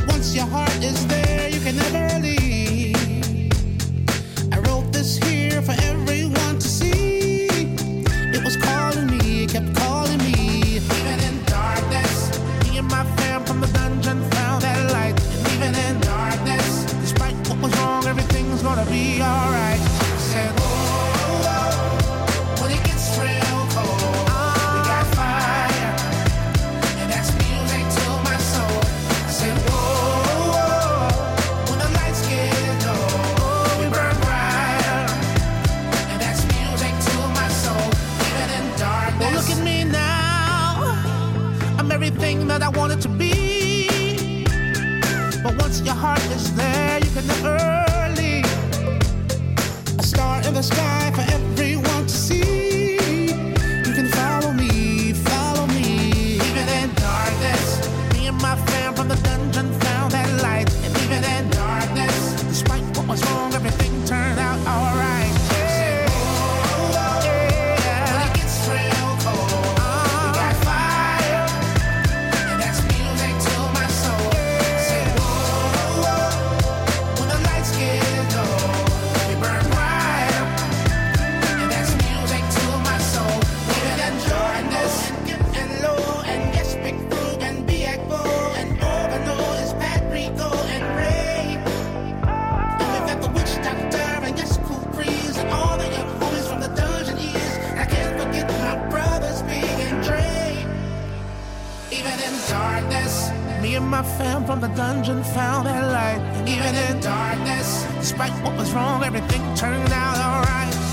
once your heart is there, you can never leave. I wrote this here for everyone to see. It was calling me, it kept calling me. Even in darkness, me and my fam from the dungeon found that light. And even in darkness, despite what was wrong, everything's gonna be alright. I said, oh, oh, oh, when it gets real cold, we got fire, and that's music to my soul. I said, oh, oh, oh, when the lights get low, we burn brighter, and that's music to my soul. Even in darkness. Well, look at me now, I'm everything that I wanted to be. But once your heart is there, you can never leave. A star in the sky for everyone to see. You can follow me, follow me. Even in darkness, me and my fam from the dungeon found that light. And even in darkness, despite what was wrong, everything turned out alright. Yeah. Oh, oh, yeah. When it gets real cold, we got fire, and that's music to my soul. Say, oh, oh, when the lights get low, we burn brighter, and that's music to my soul. Even in darkness, and low, and yes, Big Food, and Biagbo, and Organo, is Pat Rico, and Ray. And we've got the Witch Doctor, and yes, Cool Breeze, and all the young homies from the dungeon years. I can't forget my brothers, Big and Dre. Even in darkness, me and my fam from the dungeon found that light. Even in darkness, despite what was wrong, everything turned out alright.